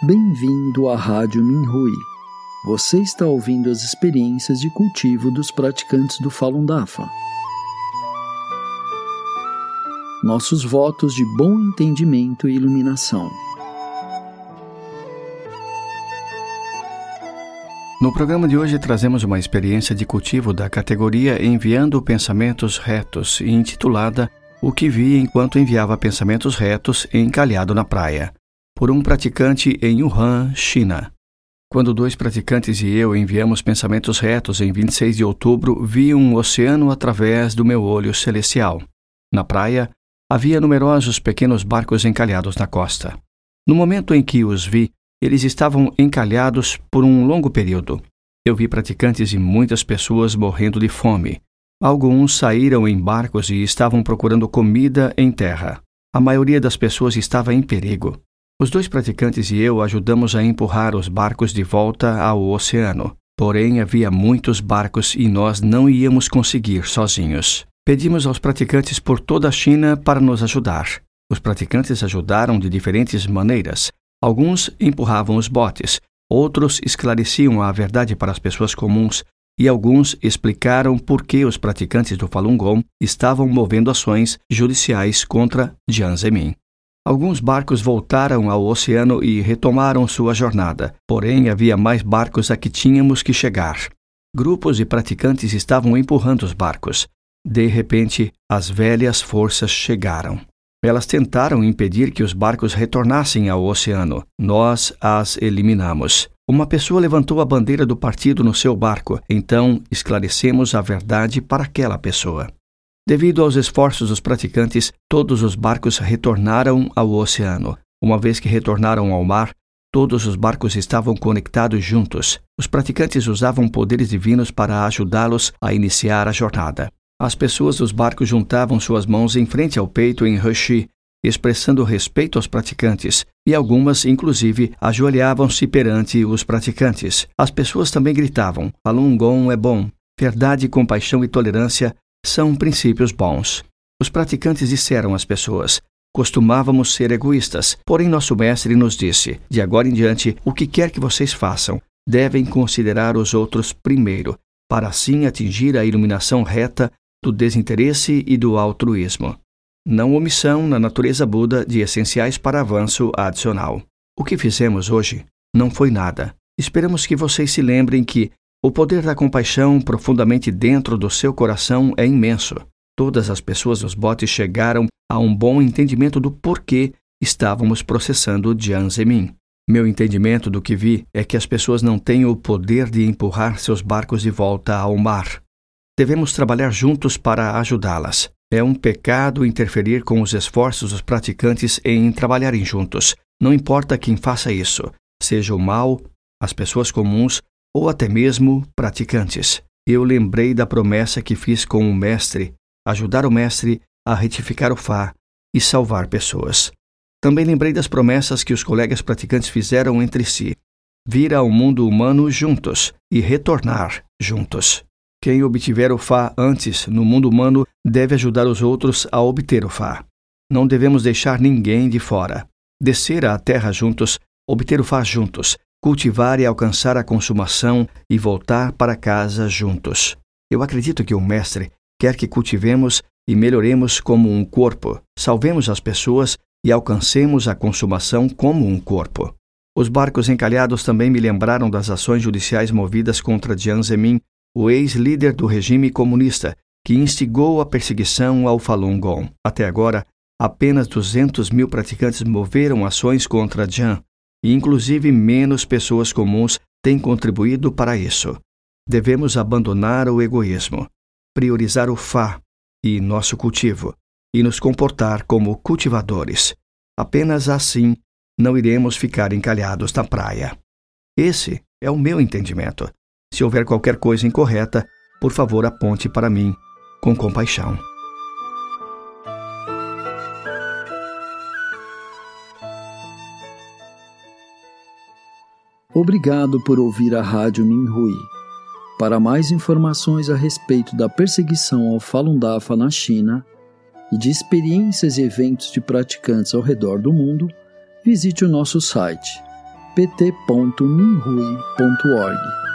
Bem-vindo à Rádio Minhui. Você está ouvindo as experiências de cultivo dos praticantes do Falun Dafa. Nossos votos de bom entendimento e iluminação. No programa de hoje trazemos uma experiência de cultivo da categoria Enviando Pensamentos Retos, intitulada O que vi enquanto enviava pensamentos retos encalhado na praia, por um praticante em Wuhan, China. Quando 2 praticantes e eu enviamos pensamentos retos em 26 de outubro, vi um oceano através do meu olho celestial. Na praia, havia numerosos pequenos barcos encalhados na costa. No momento em que os vi, eles estavam encalhados por um longo período. Eu vi praticantes e muitas pessoas morrendo de fome. Alguns saíram em barcos e estavam procurando comida em terra. A maioria das pessoas estava em perigo. Os 2 praticantes e eu ajudamos a empurrar os barcos de volta ao oceano. Porém, havia muitos barcos e nós não íamos conseguir sozinhos. Pedimos aos praticantes por toda a China para nos ajudar. Os praticantes ajudaram de diferentes maneiras. Alguns empurravam os botes, outros esclareciam a verdade para as pessoas comuns e alguns explicaram por que os praticantes do Falun Gong estavam movendo ações judiciais contra Jiang Zemin. Alguns barcos voltaram ao oceano e retomaram sua jornada, porém havia mais barcos a que tínhamos que chegar. Grupos de praticantes estavam empurrando os barcos. De repente, as velhas forças chegaram. Elas tentaram impedir que os barcos retornassem ao oceano. Nós as eliminamos. Uma pessoa levantou a bandeira do partido no seu barco, então esclarecemos a verdade para aquela pessoa. Devido aos esforços dos praticantes, todos os barcos retornaram ao oceano. Uma vez que retornaram ao mar, todos os barcos estavam conectados juntos. Os praticantes usavam poderes divinos para ajudá-los a iniciar a jornada. As pessoas dos barcos juntavam suas mãos em frente ao peito em Heshi, expressando respeito aos praticantes, e algumas, inclusive, ajoelhavam-se perante os praticantes. As pessoas também gritavam: Falun Gong é bom. Verdade, compaixão e tolerância são princípios bons. Os praticantes disseram às pessoas: costumávamos ser egoístas, porém nosso mestre nos disse: de agora em diante, o que quer que vocês façam, devem considerar os outros primeiro, para assim atingir a iluminação reta do desinteresse e do altruísmo. Não omissão na natureza Buda de essenciais para avanço adicional. O que fizemos hoje não foi nada. Esperamos que vocês se lembrem que o poder da compaixão profundamente dentro do seu coração é imenso. Todas as pessoas dos botes chegaram a um bom entendimento do porquê estávamos processando Jiang Zemin. Meu entendimento do que vi é que as pessoas não têm o poder de empurrar seus barcos de volta ao mar. Devemos trabalhar juntos para ajudá-las. É um pecado interferir com os esforços dos praticantes em trabalharem juntos. Não importa quem faça isso, seja o mal, as pessoas comuns ou até mesmo praticantes. Eu lembrei da promessa que fiz com o mestre, ajudar o mestre a retificar o Fá e salvar pessoas. Também lembrei das promessas que os colegas praticantes fizeram entre si. Vir ao mundo humano juntos e retornar juntos. Quem obtiver o Fá antes no mundo humano deve ajudar os outros a obter o Fá. Não devemos deixar ninguém de fora. Descer à terra juntos, obter o Fá juntos, cultivar e alcançar a consumação e voltar para casa juntos. Eu acredito que o Mestre quer que cultivemos e melhoremos como um corpo, salvemos as pessoas e alcancemos a consumação como um corpo. Os barcos encalhados também me lembraram das ações judiciais movidas contra Jiang Zemin, o ex-líder do regime comunista, que instigou a perseguição ao Falun Gong. Até agora, apenas 200 mil praticantes moveram ações contra Jiang, e inclusive menos pessoas comuns têm contribuído para isso. Devemos abandonar o egoísmo, priorizar o Fá e nosso cultivo, e nos comportar como cultivadores. Apenas assim não iremos ficar encalhados na praia. Esse é o meu entendimento. Se houver qualquer coisa incorreta, por favor aponte para mim com compaixão. Obrigado por ouvir a Rádio Minhui. Para mais informações a respeito da perseguição ao Falun Dafa na China e de experiências e eventos de praticantes ao redor do mundo, visite o nosso site pt.minhui.org.